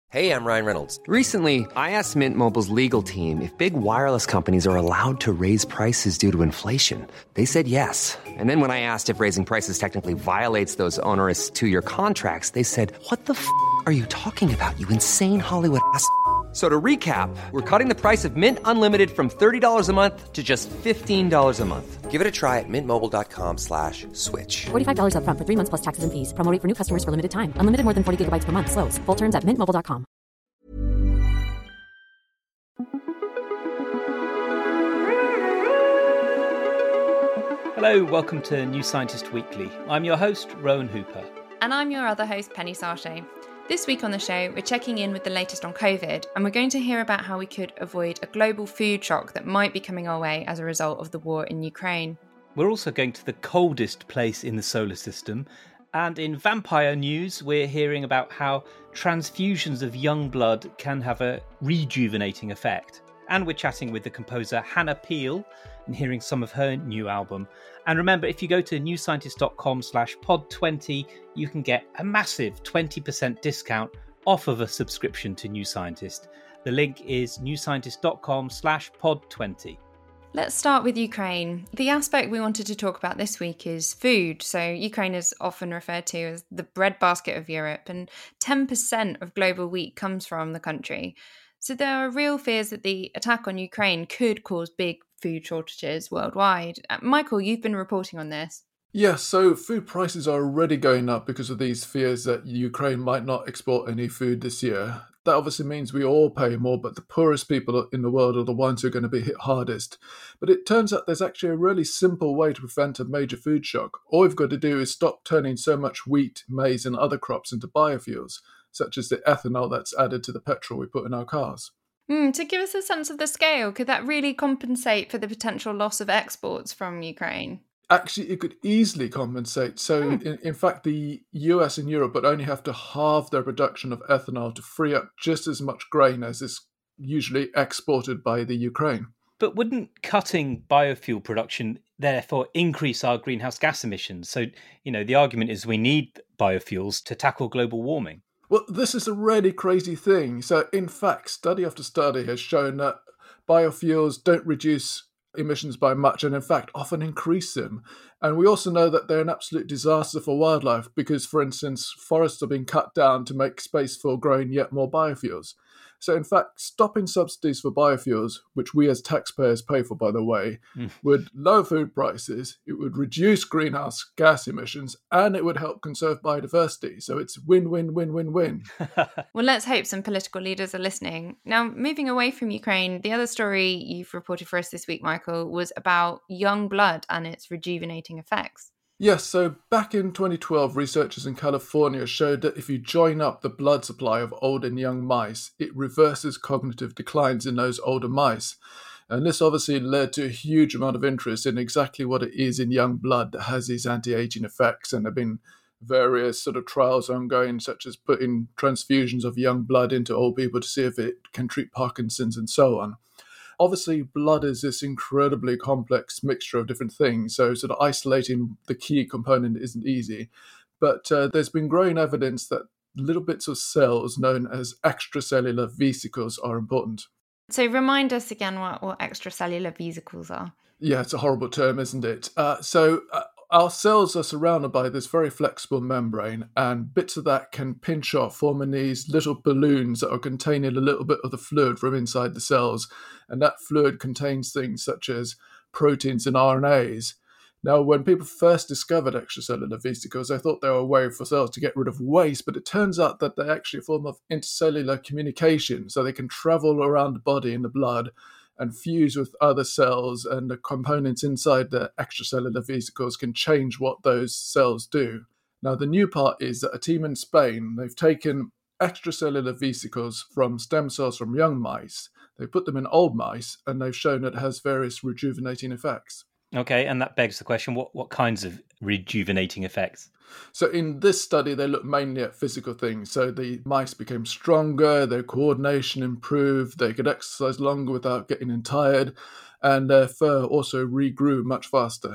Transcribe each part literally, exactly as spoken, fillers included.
Hey, I'm Ryan Reynolds. Recently, I asked Mint Mobile's legal team if big wireless companies are allowed to raise prices due to inflation. They said yes. And then when I asked if raising prices technically violates those onerous two-year contracts, they said, "What the f*** are you talking about, you insane Hollywood ass f- So to recap, we're cutting the price of Mint Unlimited from thirty dollars a month to just fifteen dollars a month. Give it a try at mintmobile.com slash switch. forty-five dollars up front for three months plus taxes and fees. Promo rate for new customers for limited time. Unlimited more than forty gigabytes per month. Slows full terms at mint mobile dot com. Hello, welcome to New Scientist Weekly. I'm your host, Rowan Hooper. And I'm your other host, Penny Sarche. This week on the show, we're checking in with the latest on COVID, and we're going to hear about how we could avoid a global food shock that might be coming our way as a result of the war in Ukraine. We're also going to the coldest place in the solar system, and in vampire news, we're hearing about how transfusions of young blood can have a rejuvenating effect. And we're chatting with the composer Hannah Peel and hearing some of her new album. And remember, if you go to newscientist.com slash pod 20, you can get a massive twenty percent discount off of a subscription to New Scientist. The link is newscientist.com slash pod 20. Let's start with Ukraine. The aspect we wanted to talk about this week is food. So Ukraine is often referred to as the breadbasket of Europe, and ten percent of global wheat comes from the country. So there are real fears that the attack on Ukraine could cause big food shortages worldwide. Uh, Michael, you've been reporting on this. Yes, yeah, so food prices are already going up because of these fears that Ukraine might not export any food this year. That obviously means we all pay more, but the poorest people in the world are the ones who are going to be hit hardest. But it turns out there's actually a really simple way to prevent a major food shock. All we've got to do is stop turning so much wheat, maize and other crops into biofuels, such as the ethanol that's added to the petrol we put in our cars. Mm, to give us a sense of the scale, could that really compensate for the potential loss of exports from Ukraine? Actually, it could easily compensate. So, hmm. in, in fact, the U S and Europe would only have to halve their production of ethanol to free up just as much grain as is usually exported by the Ukraine. But wouldn't cutting biofuel production therefore increase our greenhouse gas emissions? So, you know, the argument is we need biofuels to tackle global warming. Well, this is a really crazy thing. So, in fact, study after study has shown that biofuels don't reduce emissions by much and, in fact, often increase them. And we also know that they're an absolute disaster for wildlife because, for instance, forests are being cut down to make space for growing yet more biofuels. So, in fact, stopping subsidies for biofuels, which we as taxpayers pay for, by the way, mm. would lower food prices, it would reduce greenhouse gas emissions, and it would help conserve biodiversity. So it's win, win, win, win, win. Well, let's hope some political leaders are listening. Now, moving away from Ukraine, the other story you've reported for us this week, Michael, was about young blood and its rejuvenating effects. Yes, so back in twenty twelve, researchers in California showed that if you join up the blood supply of old and young mice, it reverses cognitive declines in those older mice. And this obviously led to a huge amount of interest in exactly what it is in young blood that has these anti-aging effects. And there have been various sort of trials ongoing, such as putting transfusions of young blood into old people to see if it can treat Parkinson's and so on. Obviously, blood is this incredibly complex mixture of different things, so sort of isolating the key component isn't easy. But uh, there's been growing evidence that little bits of cells known as extracellular vesicles are important. So remind us again what, what extracellular vesicles are. Yeah, it's a horrible term, isn't it? Uh, so uh, our cells are surrounded by this very flexible membrane, and bits of that can pinch off, forming these little balloons that are containing a little bit of the fluid from inside the cells. And that fluid contains things such as proteins and R N As. Now, when people first discovered extracellular vesicles, they thought they were a way for cells to get rid of waste, but it turns out that they're actually a form of intercellular communication, so they can travel around the body in the blood and fuse with other cells, and the components inside the extracellular vesicles can change what those cells do. Now, the new part is that a team in Spain, they've taken extracellular vesicles from stem cells from young mice, they put them in old mice, and they've shown that it has various rejuvenating effects. Okay, and that begs the question, what, what kinds of rejuvenating effects? So in this study, they looked mainly at physical things. So the mice became stronger, their coordination improved, they could exercise longer without getting tired, and their fur also regrew much faster.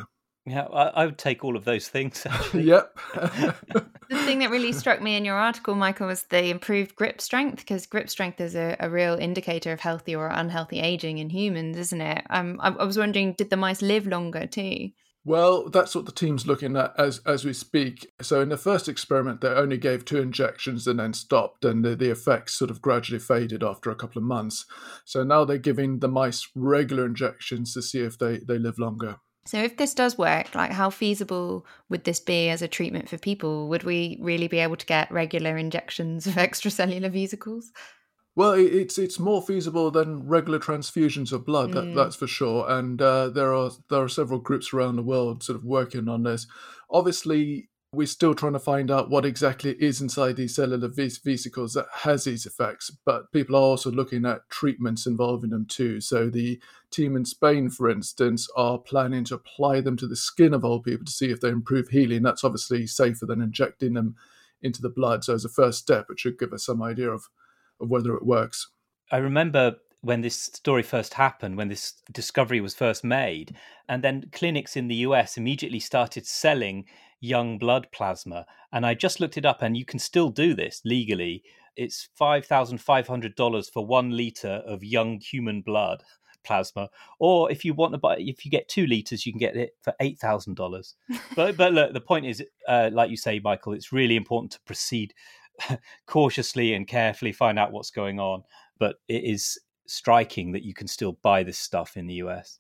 Yeah, I, I would take all of those things, actually. Yep. The thing that really struck me in your article, Michael, was the improved grip strength, because grip strength is a, a real indicator of healthy or unhealthy aging in humans, isn't it? Um, I, I was wondering, did the mice live longer too? Well, that's what the team's looking at as as we speak. So in the first experiment, they only gave two injections and then stopped, and the, the effects sort of gradually faded after a couple of months. So now they're giving the mice regular injections to see if they, they live longer. So if this does work, like how feasible would this be as a treatment for people? Would we really be able to get regular injections of extracellular vesicles? Well, it's it's more feasible than regular transfusions of blood, that, Mm. that's for sure. And uh, there are there are several groups around the world sort of working on this. Obviously, we're still trying to find out what exactly is inside these cellular ves- vesicles that has these effects. But people are also looking at treatments involving them too. So the team in Spain, for instance, are planning to apply them to the skin of old people to see if they improve healing. That's obviously safer than injecting them into the blood. So as a first step, it should give us some idea of of whether it works. I remember when this story first happened, when this discovery was first made, and then clinics in the U S immediately started selling young blood plasma. And I just looked it up, and you can still do this legally. It's five thousand five hundred dollars for one litre of young human blood plasma. Or if you want to buy, if you get two litres, you can get it for eight thousand dollars. But, but look, the point is, uh, like you say, Michael, it's really important to proceed cautiously and carefully, find out what's going on. But it is striking that you can still buy this stuff in the U S.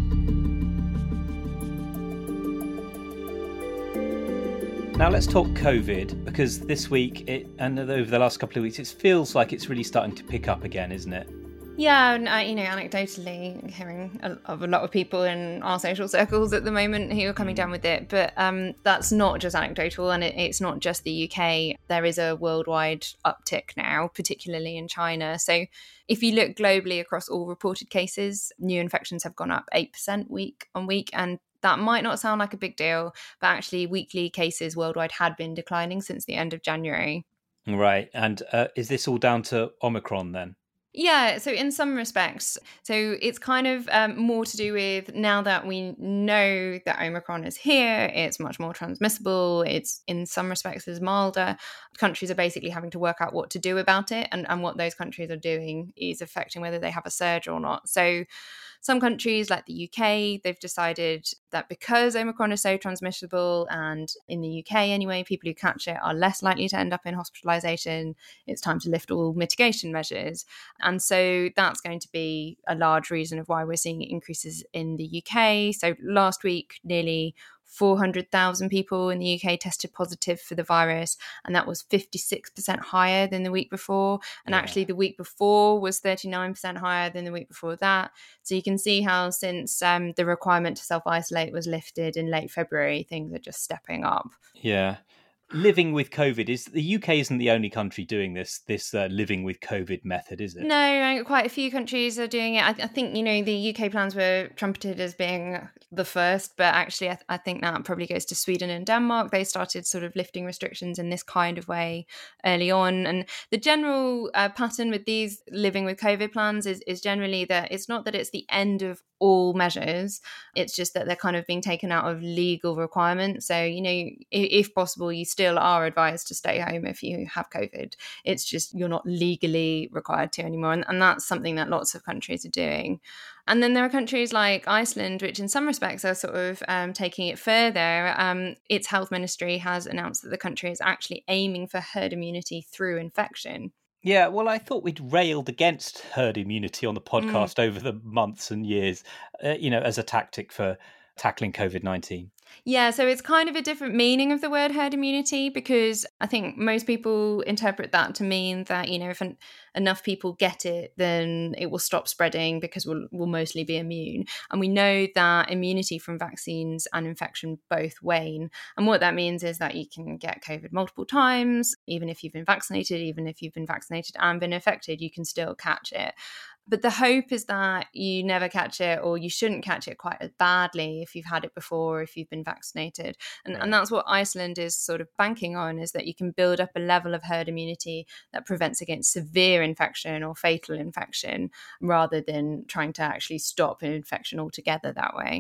Now let's talk COVID, because this week it, and over the last couple of weeks, it feels like it's really starting to pick up again, isn't it? Yeah, and, uh, you know, anecdotally, hearing a, of a lot of people in our social circles at the moment who are coming down with it. But um, that's not just anecdotal, and it, it's not just the U K. There is a worldwide uptick now, particularly in China. So if you look globally across all reported cases, new infections have gone up eight percent week on week. And that might not sound like a big deal, but actually weekly cases worldwide had been declining since the end of January. Right. And uh, is this all down to Omicron then? Yeah, so in some respects, so it's kind of um, more to do with now that we know that Omicron is here, it's much more transmissible, it's in some respects is milder. Countries are basically having to work out what to do about it, and, and what those countries are doing is affecting whether they have a surge or not. So some countries like the U K, they've decided that because Omicron is so transmissible, and in the U K anyway, people who catch it are less likely to end up in hospitalisation, it's time to lift all mitigation measures. And so that's going to be a large reason of why we're seeing increases in the U K. So last week, nearly four hundred thousand people in the U K tested positive for the virus, and that was fifty-six percent higher than the week before. And Yeah. actually the week before was thirty-nine percent higher than the week before that. So you can see how since um, the requirement to self-isolate was lifted in late February, things are just stepping up. Yeah. Living with COVID, is the U K isn't the only country doing this this uh, living with COVID method, is it? No, quite a few countries are doing it. I, I think, you know, the U K plans were trumpeted as being the first, but actually I, th- I think that probably goes to Sweden and Denmark. They started sort of lifting restrictions in this kind of way early on. And the general uh, pattern with these living with COVID plans is, is generally that it's not that it's the end of all measures, it's just that they're kind of being taken out of legal requirements. So, you know, if, if possible, you still are advised to stay home if you have COVID. It's just you're not legally required to anymore. And, and that's something that lots of countries are doing. And then there are countries like Iceland, which in some respects are sort of um, taking it further. Um, its health ministry has announced that the country is actually aiming for herd immunity through infection. Yeah, well, I thought we'd railed against herd immunity on the podcast mm. over the months and years, uh, you know, as a tactic for tackling COVID nineteen. Yeah, so it's kind of a different meaning of the word herd immunity, because I think most people interpret that to mean that, you know, if an, enough people get it, then it will stop spreading because we'll, we'll mostly be immune. And we know that immunity from vaccines and infection both wane. And what that means is that you can get COVID multiple times, even if you've been vaccinated, even if you've been vaccinated and been infected, you can still catch it. But the hope is that you never catch it, or you shouldn't catch it quite as badly if you've had it before, if you've been vaccinated. And, right. and that's what Iceland is sort of banking on, is that you can build up a level of herd immunity that prevents against severe infection or fatal infection, rather than trying to actually stop an infection altogether that way.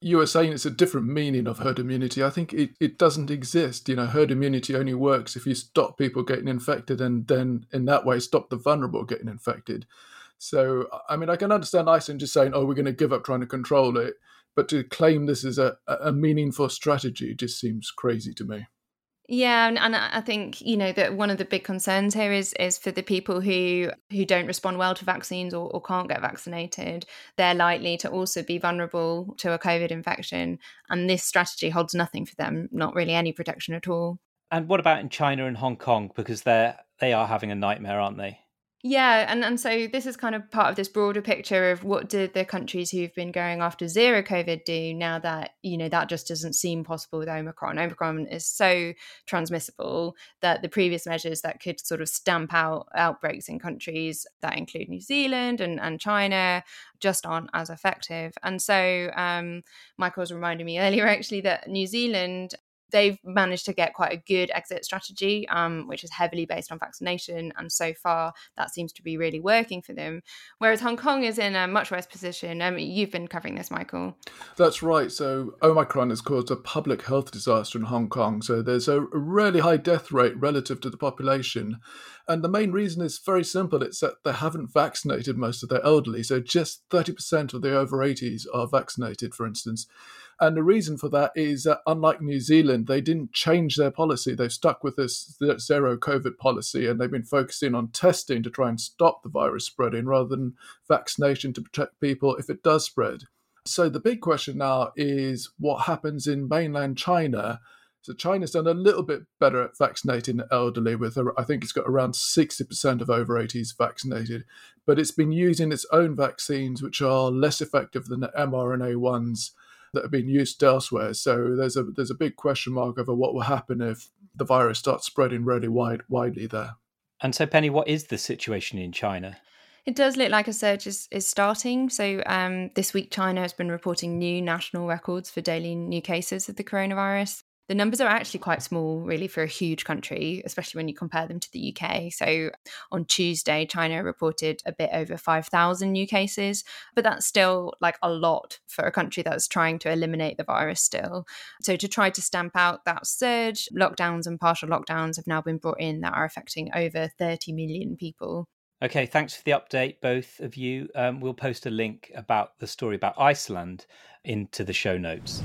you were saying it's a different meaning of herd immunity. I think it, it doesn't exist. You know, herd immunity only works if you stop people getting infected and then in that way stop the vulnerable getting infected. So, I mean, I can understand Iceland just saying, oh, we're going to give up trying to control it. But to claim this as a, a meaningful strategy just seems crazy to me. Yeah, and, and I think, you know, that one of the big concerns here is is for the people who who don't respond well to vaccines or, or can't get vaccinated. They're likely to also be vulnerable to a COVID infection. And this strategy holds nothing for them, not really any protection at all. And what about in China and Hong Kong? Because they're they are having a nightmare, aren't they? Yeah, and, and so this is kind of part of this broader picture of what did the countries who've been going after zero COVID do now that, you know, that just doesn't seem possible with Omicron. Omicron is so transmissible that the previous measures that could sort of stamp out outbreaks in countries that include New Zealand and, and China just aren't as effective. And so um, Michael was reminding me earlier, actually, that New Zealand, they've managed to get quite a good exit strategy, um, which is heavily based on vaccination. And so far, that seems to be really working for them. Whereas Hong Kong is in a much worse position. I mean, you've been covering this, Michael. That's right. So Omicron has caused a public health disaster in Hong Kong. So there's a really high death rate relative to the population. And the main reason is very simple. It's that they haven't vaccinated most of their elderly. So just thirty percent of the over eighties are vaccinated, for instance. And the reason for that is that, unlike New Zealand, they didn't change their policy. They've stuck with this zero COVID policy, and they've been focusing on testing to try and stop the virus spreading rather than vaccination to protect people if it does spread. So the big question now is what happens in mainland China. So China's done a little bit better at vaccinating the elderly with, I think it's got around sixty percent of over eighties vaccinated, but it's been using its own vaccines, which are less effective than the mRNA ones that have been used elsewhere. So there's a there's a big question mark over what will happen if the virus starts spreading really wide widely there. And so, Penny, what is the situation in China? It does look like a surge is, is starting. So um, this week, China has been reporting new national records for daily new cases of the coronavirus. The numbers are actually quite small, really, for a huge country, especially when you compare them to the U K. So on Tuesday, China reported a bit over five thousand new cases, but that's still like a lot for a country that's trying to eliminate the virus still. So to try to stamp out that surge, lockdowns and partial lockdowns have now been brought in that are affecting over thirty million people. Okay, thanks for the update, both of you. Um, we'll post a link about the story about Iceland into the show notes.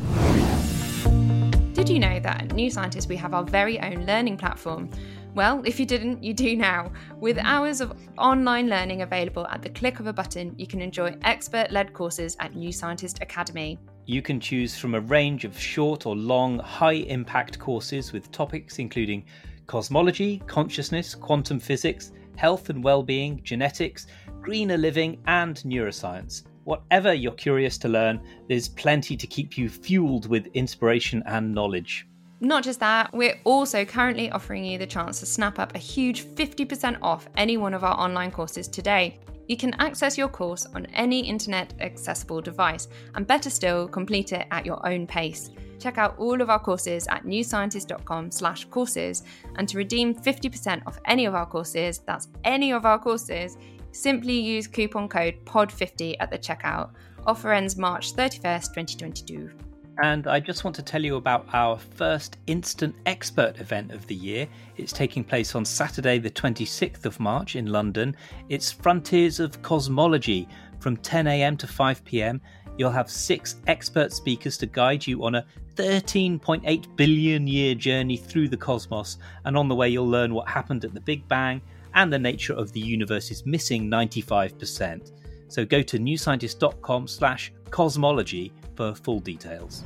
Did you know that at New Scientist we have our very own learning platform? Well, if you didn't, you do now. With hours of online learning available at the click of a button, you can enjoy expert-led courses at New Scientist Academy. You can choose from a range of short or long, high-impact courses with topics including cosmology, consciousness, quantum physics, health and well-being, genetics, greener living, and neuroscience. Whatever you're curious to learn, there's plenty to keep you fueled with inspiration and knowledge. Not just that, we're also currently offering you the chance to snap up a huge fifty percent off any one of our online courses today. You can access your course on any internet accessible device, and better still, complete it at your own pace. Check out all of our courses at newscientist.com slash courses, and to redeem fifty percent off any of our courses, that's any of our courses, simply use coupon code P O D fifty at the checkout. Offer ends March thirty-first, twenty twenty-two. And I just want to tell you about our first Instant Expert event of the year. It's taking place on Saturday the twenty-sixth of March in London. It's Frontiers of Cosmology from ten a.m. to five p.m. You'll have six expert speakers to guide you on a thirteen point eight billion year journey through the cosmos. And on the way, you'll learn what happened at the Big Bang and the nature of the universe's missing ninety-five percent. So go to newscientist.com slash cosmology for full details.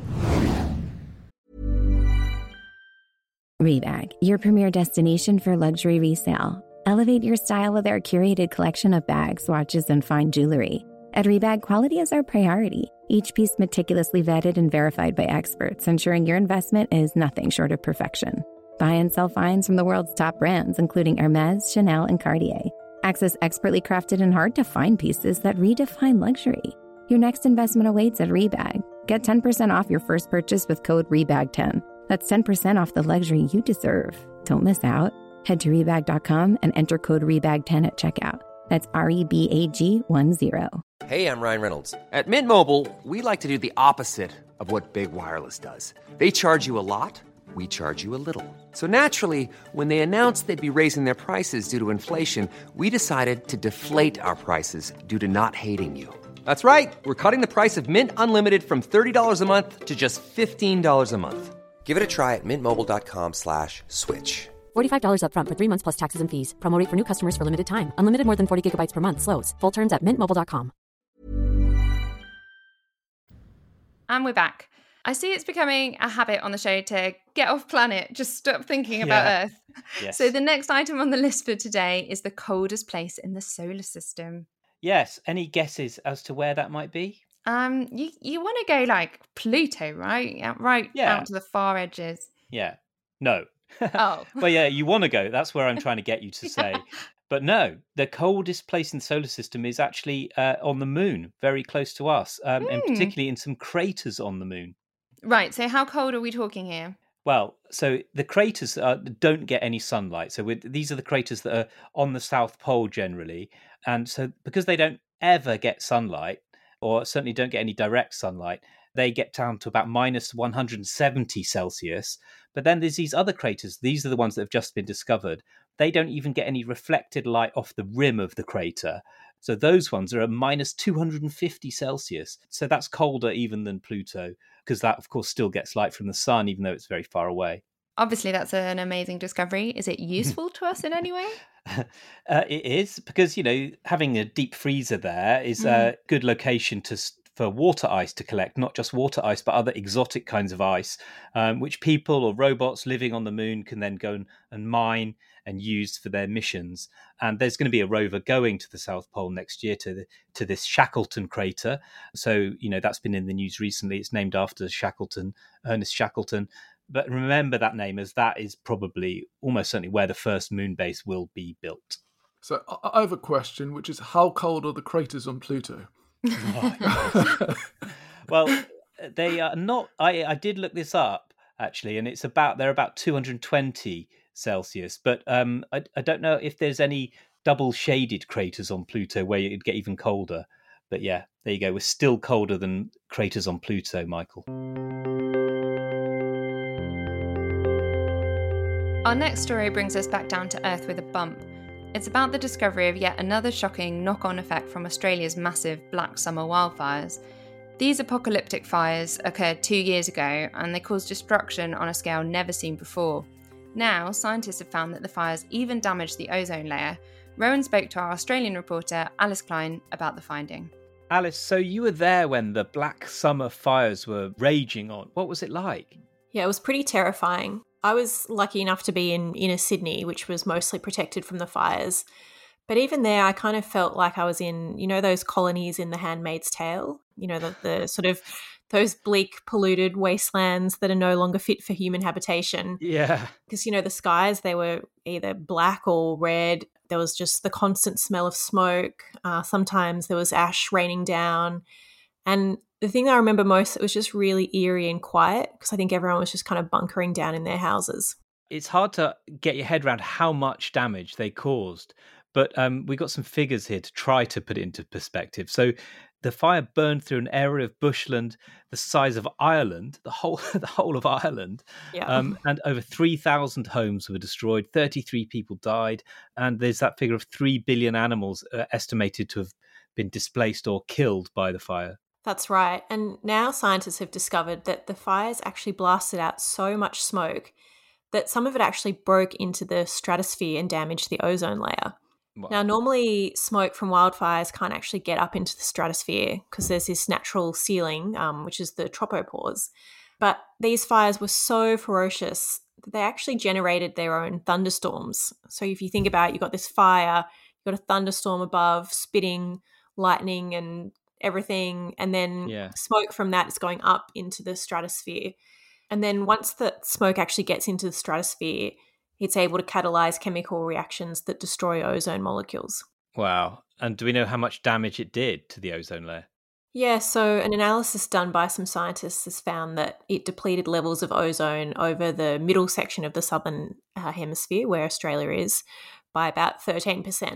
Rebag, your premier destination for luxury resale. Elevate your style with our curated collection of bags, watches, and fine jewelry. At Rebag, quality is our priority. Each piece meticulously vetted and verified by experts, ensuring your investment is nothing short of perfection. Buy and sell finds from the world's top brands, including Hermès, Chanel, and Cartier. Access expertly crafted and hard-to-find pieces that redefine luxury. Your next investment awaits at Rebag. Get ten percent off your first purchase with code rebag ten. That's ten percent off the luxury you deserve. Don't miss out. Head to rebag dot com and enter code rebag ten at checkout. That's R E B A G one zero. Hey, I'm Ryan Reynolds. At Mint Mobile, we like to do the opposite of what Big Wireless does. They charge you a lot, we charge you a little. So naturally, when they announced they'd be raising their prices due to inflation, we decided to deflate our prices due to not hating you. That's right. We're cutting the price of Mint Unlimited from thirty dollars a month to just fifteen dollars a month. Give it a try at mintmobile.com slash switch. forty-five dollars up front for three months plus taxes and fees. Promo rate for new customers for limited time. Unlimited more than forty gigabytes per month slows. Full terms at mint mobile dot com. And we're back. I see it's becoming a habit on the show to get off planet, just stop thinking about Yeah. Earth. Yes. So the next item on the list for today is the coldest place in the solar system. Yes. Any guesses as to where that might be? Um, you you want to go like Pluto, right? Out, right Yeah. out to the far edges. Yeah. No. Oh. Well, yeah, you want to go. That's where I'm trying to get you to say. But no, the coldest place in the solar system is actually uh, on the moon, very close to us, um, and Hmm. particularly in some craters on the moon. Right, so how cold are we talking here? Well, so the craters uh, don't get any sunlight. So with, these are the craters that are on the South Pole generally. And so because they don't ever get sunlight, or certainly don't get any direct sunlight, they get down to about minus one hundred seventy Celsius. But then there's these other craters. These are the ones that have just been discovered. They don't even get any reflected light off the rim of the crater. So those ones are at minus two hundred fifty Celsius. So that's colder even than Pluto, because that, of course, still gets light from the sun, even though it's very far away. Obviously, that's an amazing discovery. Is it useful to us in any way? Uh, it is, because, you know, having a deep freezer there is a good location to s- for water ice to collect, not just water ice, but other exotic kinds of ice, um, which people or robots living on the moon can then go and, and mine and use for their missions. And there's going to be a rover going to the South Pole next year to the, to this Shackleton crater. So, you know, that's been in the news recently. It's named after Shackleton, Ernest Shackleton. But remember that name, as that is probably almost certainly where the first moon base will be built. So I I have a question, which is how cold are the craters on Pluto? Well, they are not. I, I did look this up actually, and it's about they're about two hundred twenty Celsius. But um, I, I don't know if there's any double shaded craters on Pluto where it'd get even colder. But yeah, there you go. We're still colder than craters on Pluto, Michael. Our next story brings us back down to Earth with a bump. It's about the discovery of yet another shocking knock-on effect from Australia's massive Black Summer wildfires. These apocalyptic fires occurred two years ago, and they caused destruction on a scale never seen before. Now, scientists have found that the fires even damaged the ozone layer. Rowan spoke to our Australian reporter, Alice Klein, about the finding. Alice, so you were there when the Black Summer fires were raging on. What was it like? Yeah, it was pretty terrifying. I was lucky enough to be in inner Sydney, which was mostly protected from the fires. But even there, I kind of felt like I was in, you know, those colonies in The Handmaid's Tale, you know, the, the sort of those bleak, polluted wastelands that are no longer fit for human habitation. Yeah. Because, you know, the skies, they were either black or red. There was just the constant smell of smoke. Uh, sometimes there was ash raining down. And the thing that I remember most, it was just really eerie and quiet because I think everyone was just kind of bunkering down in their houses. It's hard to get your head around how much damage they caused, but um, we got some figures here to try to put it into perspective. So the fire burned through an area of bushland the size of Ireland, the whole the whole of Ireland, Yeah. um, and over three thousand homes were destroyed, thirty-three people died, and there's that figure of three billion animals uh, estimated to have been displaced or killed by the fire. That's right. And now scientists have discovered that the fires actually blasted out so much smoke that some of it actually broke into the stratosphere and damaged the ozone layer. Wow. Now, normally smoke from wildfires can't actually get up into the stratosphere because there's this natural ceiling, um, which is the tropopause. But these fires were so ferocious that they actually generated their own thunderstorms. So if you think about it, you've got this fire, you've got a thunderstorm above, spitting lightning and everything, and then Yeah. smoke from that is going up into the stratosphere. And then once the smoke actually gets into the stratosphere, it's able to catalyze chemical reactions that destroy ozone molecules. Wow. And do we know how much damage it did to the ozone layer? Yeah, so an analysis done by some scientists has found that it depleted levels of ozone over the middle section of the southern uh, hemisphere, where Australia is, by about thirteen percent.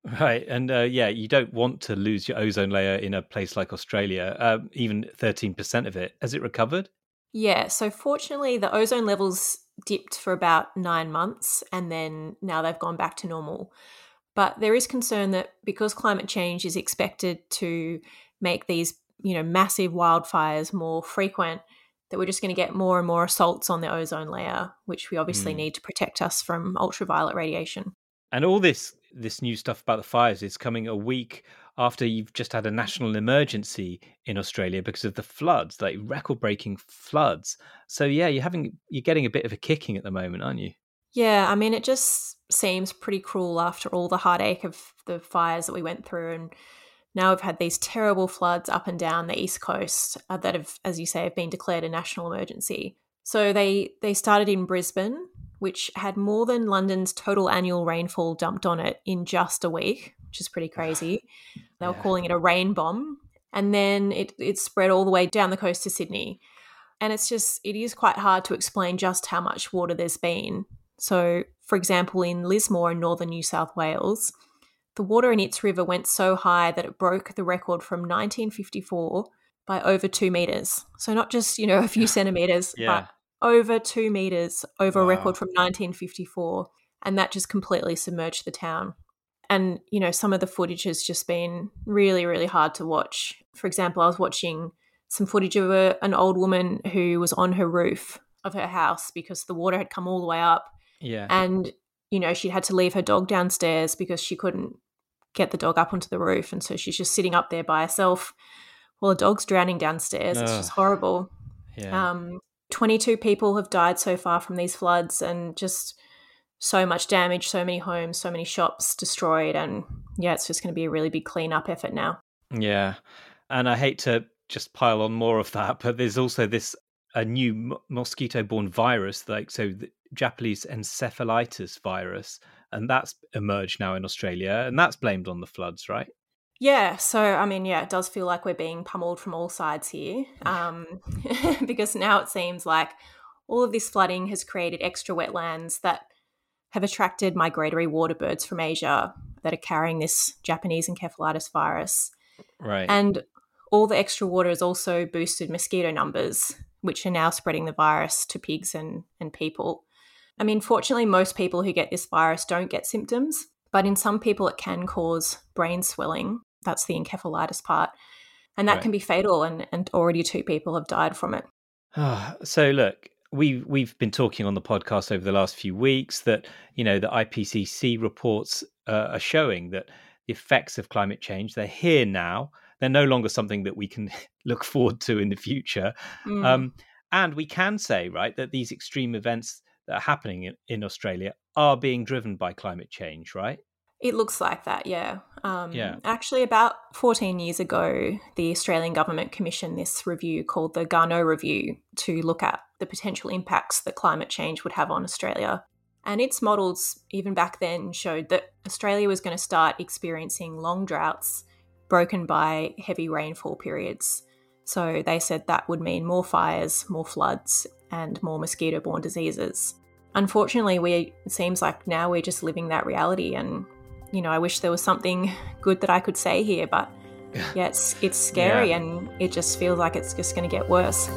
Right. And uh, yeah, you don't want to lose your ozone layer in a place like Australia, uh, even thirteen percent of it. Has it recovered? Yeah, so fortunately, the ozone levels dipped for about nine months and then now they've gone back to normal. But there is concern that because climate change is expected to make these, you know, massive wildfires more frequent, that we're just going to get more and more assaults on the ozone layer, which we obviously Mm. need to protect us from ultraviolet radiation. And all this this new stuff about the fires is coming a week after you've just had a national emergency in Australia because of the floods, like record-breaking floods. So yeah, you're having you're getting a bit of a kicking at the moment, aren't you? Yeah, I mean, it just seems pretty cruel after all the heartache of the fires that we went through. And now we've had these terrible floods up and down the East Coast uh, that have, as you say, have been declared a national emergency. So they, they started in Brisbane, which had more than London's total annual rainfall dumped on it in just a week, which is pretty crazy. They were Yeah. calling it a rain bomb. And then it, it spread all the way down the coast to Sydney. And it's just, it is quite hard to explain just how much water there's been. So, for example, in Lismore in northern New South Wales, the water in its river went so high that it broke the record from nineteen fifty-four by over two metres. So not just, you know, a few centimetres, Yeah. but over two metres over a Wow. record from nineteen fifty-four. And that just completely submerged the town. And, you know, some of the footage has just been really, really hard to watch. For example, I was watching some footage of a, an old woman who was on her roof of her house because the water had come all the way up. Yeah. And, you know, she had to leave her dog downstairs because she couldn't get the dog up onto the roof. And so she's just sitting up there by herself while the dog's drowning downstairs. It's Ugh. just horrible. Yeah. Um, twenty-two people have died so far from these floods and just so much damage, so many homes, so many shops destroyed. And yeah, it's just going to be a really big cleanup effort now. Yeah. And I hate to just pile on more of that, but there's also this a new mo- mosquito-borne virus, like so the Japanese encephalitis virus, and that's emerged now in Australia, and that's blamed on the floods, right? Yeah, so I mean, yeah, it does feel like we're being pummeled from all sides here, um, because now it seems like all of this flooding has created extra wetlands that have attracted migratory water birds from Asia that are carrying this Japanese encephalitis virus. Right. And all the extra water has also boosted mosquito numbers, which are now spreading the virus to pigs and, and people. I mean, fortunately, most people who get this virus don't get symptoms, but in some people it can cause brain swelling. That's the encephalitis part. And that Right. can be fatal, and, and already two people have died from it. Ah, so look, we've we've been talking on the podcast over the last few weeks that, you know, the I P C C reports uh, are showing that the effects of climate change, they're here now. They're no longer something that we can look forward to in the future. Mm. Um, and we can say, right, that these extreme events that are happening in, in Australia are being driven by climate change, right? It looks like that, yeah. Um, Yeah. Actually, about fourteen years ago, the Australian government commissioned this review called the Garneau Review to look at the potential impacts that climate change would have on Australia. And its models, even back then, showed that Australia was going to start experiencing long droughts broken by heavy rainfall periods. So they said that would mean more fires, more floods, and more mosquito-borne diseases. Unfortunately, we it seems like now we're just living that reality, and you know, I wish there was something good that I could say here, but yeah, it's it's scary, Yeah. and it just feels like it's just going to get worse.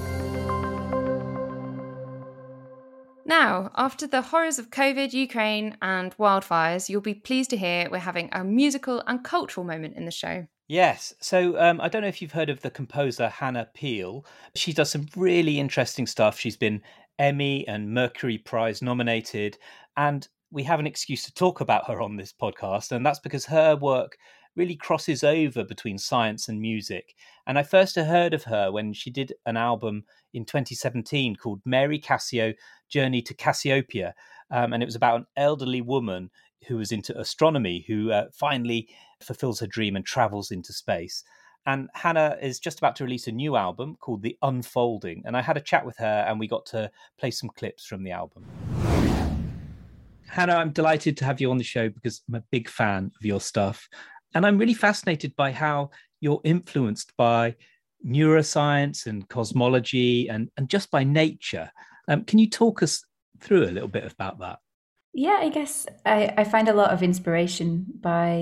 Now, after the horrors of COVID, Ukraine, and wildfires, you'll be pleased to hear we're having a musical and cultural moment in the show. Yes. So um, I don't know if you've heard of the composer Hannah Peel. She does some really interesting stuff. She's been Emmy and Mercury Prize nominated, and we have an excuse to talk about her on this podcast, and that's because her work really crosses over between science and music. And I first heard of her when she did an album in twenty seventeen called Mary Cassio, Journey to Cassiopeia. Um, and it was about an elderly woman who was into astronomy, who uh, finally fulfills her dream and travels into space. And Hannah is just about to release a new album called The Unfolding. And I had a chat with her and we got to play some clips from the album. Hannah, I'm delighted to have you on the show because I'm a big fan of your stuff. And I'm really fascinated by how you're influenced by neuroscience and cosmology and, and just by nature. Um, can you talk us through a little bit about that? Yeah, I guess I, I find a lot of inspiration by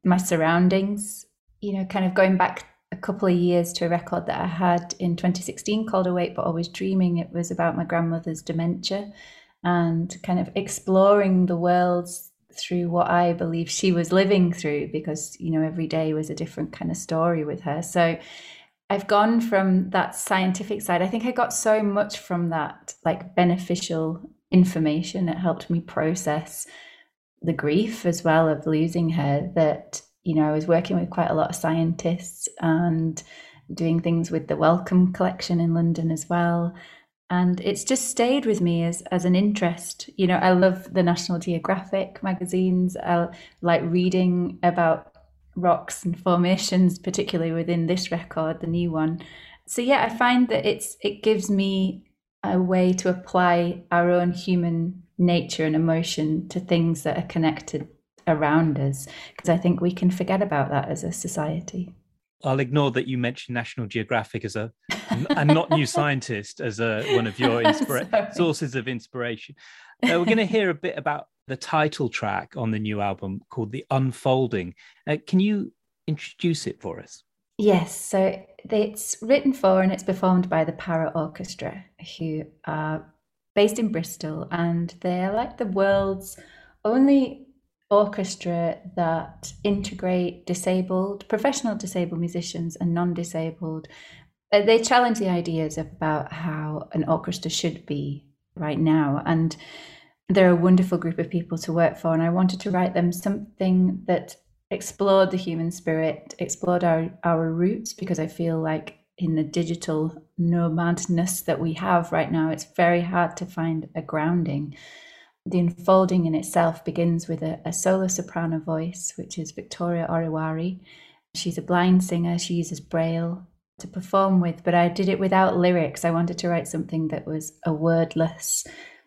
my surroundings, you know, kind of going back a couple of years to a record that I had in twenty sixteen called Awake But Always Dreaming. It was about my grandmother's dementia and kind of exploring the worlds through what I believe she was living through, because, you know, every day was a different kind of story with her. So I've gone from that scientific side. I think I got so much from that, like, beneficial information. It helped me process the grief as well of losing her, that, you know, I was working with quite a lot of scientists and doing things with the Wellcome collection in London as well. And it's just stayed with me as, as an interest. You know, I love the National Geographic magazines. I like reading about rocks and formations, particularly within this record, the new one. So yeah, I find that it's it gives me a way to apply our own human nature and emotion to things that are connected around us, because I think we can forget about that as a society. I'll ignore that you mentioned National Geographic as a and not New Scientist as a one of your inspira- sources of inspiration. Uh, we're going to hear a bit about the title track on the new album called The Unfolding. Uh, can you introduce it for us? Yes, so it's written for and it's performed by the Para Orchestra, who are based in Bristol, and they're like the world's only orchestra that integrate disabled, professional disabled musicians and non-disabled. They challenge the ideas about how an orchestra should be right now, and they're a wonderful group of people to work for. And I wanted to write them something that explored the human spirit, explored our, our roots, because I feel like in the digital nomadness that we have right now, it's very hard to find a grounding. The Unfolding in itself begins with a, a solo soprano voice, which is Victoria Oriwari. She's a blind singer. She uses Braille to perform with, but I did it without lyrics. I wanted to write something that was a wordless,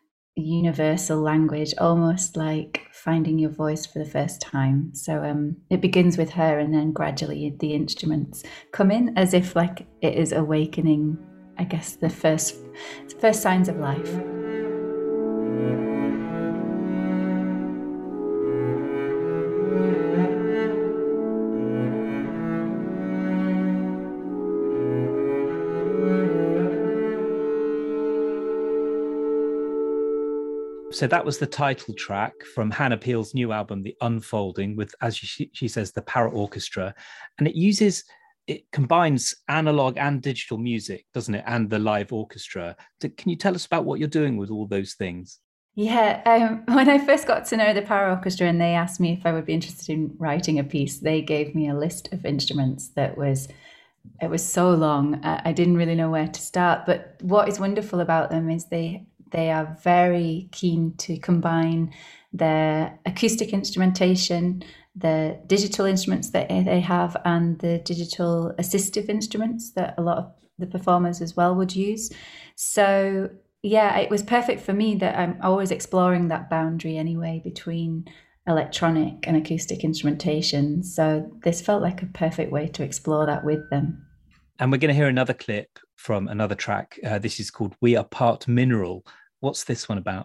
universal language, almost like finding your voice for the first time. So um, it begins with her, and then gradually the instruments come in as if like it is awakening, I guess, the first, first signs of life. So that was the title track from Hannah Peel's new album, The Unfolding, with, as she, she says, the Para Orchestra. And it uses, it combines analog and digital music, doesn't it? And the live orchestra. Can you tell us about what you're doing with all those things? Yeah, um, when I first got to know the Para Orchestra and they asked me if I would be interested in writing a piece, they gave me a list of instruments that was, it was so long. I, I didn't really know where to start. But what is wonderful about them is they They are very keen to combine their acoustic instrumentation, the digital instruments that they have, and the digital assistive instruments that a lot of the performers as well would use. So yeah, it was perfect for me that I'm always exploring that boundary anyway between electronic and acoustic instrumentation. So this felt like a perfect way to explore that with them. And we're going to hear another clip from another track. Uh, this is called We Are Part Mineral. What's this one about?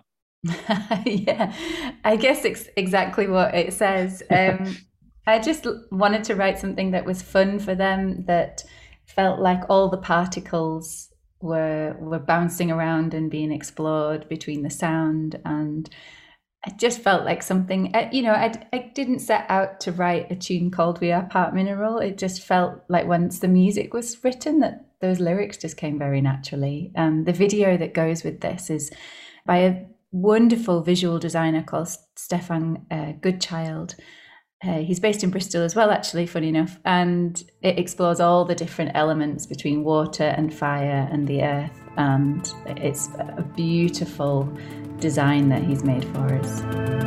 Yeah, I guess it's exactly what it says. Um, I just wanted to write something that was fun for them, that felt like all the particles were were bouncing around and being explored between the sound. And it just felt like something, you know, I, I didn't set out to write a tune called We Are Part Mineral. It just felt like once the music was written that those lyrics just came very naturally. And the video that goes with this is by a wonderful visual designer called Stefan uh, Goodchild. Uh, he's based in Bristol as well, actually, funny enough. And it explores all the different elements between water and fire and the earth. And it's a beautiful design that he's made for us.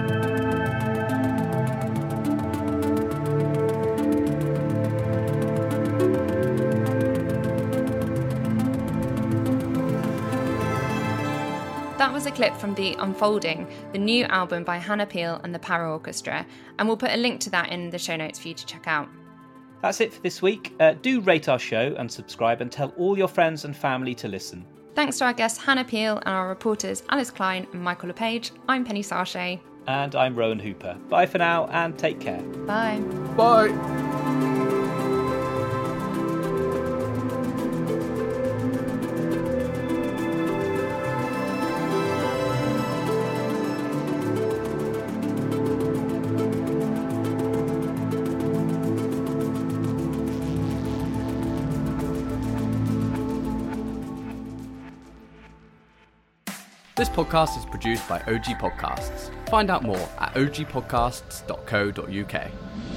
That was a clip from The Unfolding, the new album by Hannah Peel and the Para Orchestra, and we'll put a link to that in the show notes for you to check out. That's it for this week. Uh, do rate our show and subscribe, and tell all your friends and family to listen. Thanks to our guests Hannah Peel and our reporters Alice Klein and Michael LePage. I'm Penny Sarche. And I'm Rowan Hooper. Bye for now and take care. Bye. Bye. This podcast is produced by O G Podcasts. Find out more at o g podcasts dot co dot u k.